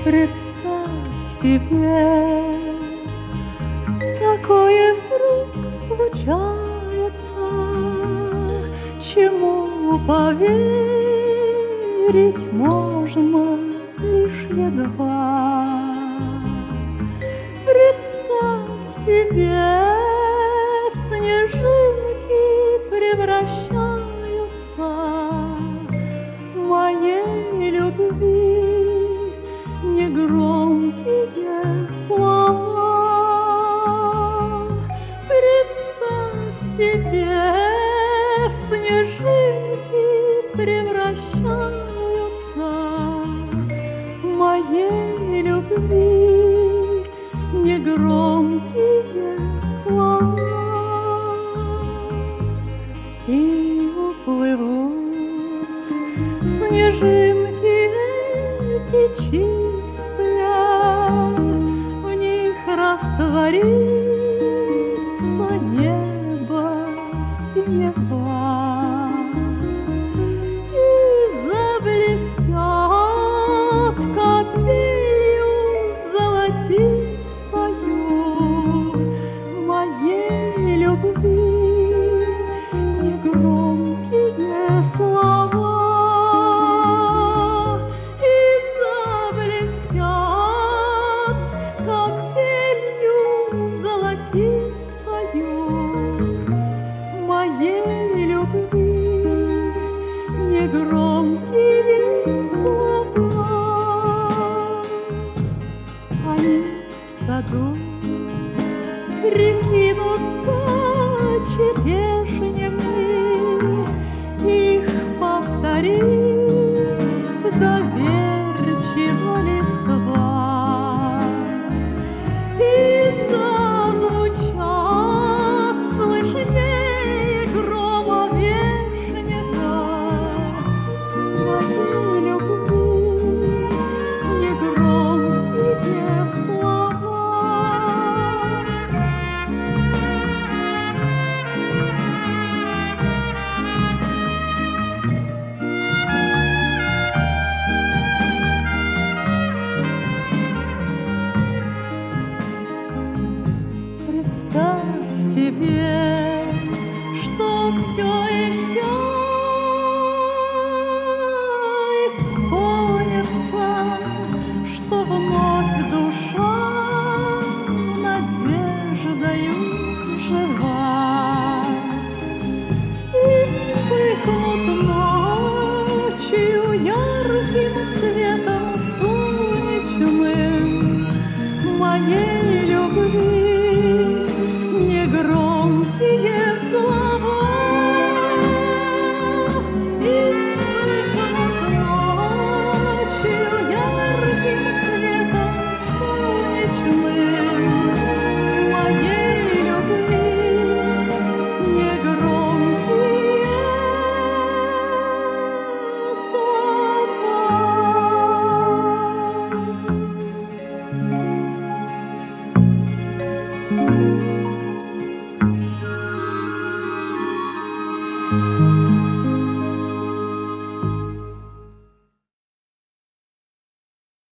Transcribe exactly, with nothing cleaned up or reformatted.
Представь себе, такое вдруг случается, чему поверить можно лишь едва. Представь себе, в снежинки превращаются моей любви негромкие слова. Представь себе, в снежинки превращаются моей любви негромкие слова. И уплывут снежинки эти чистые, в них растворится небо синева, и заблестят капелью золотистою моей любви негромкие слова. Моей любви негромкие слова. Они в саду прикинутся черешнями, их повторит доверчиво листва, и зазвучат слышнее грома вешнего моей любви негромкие слова. Представь себе, что все еще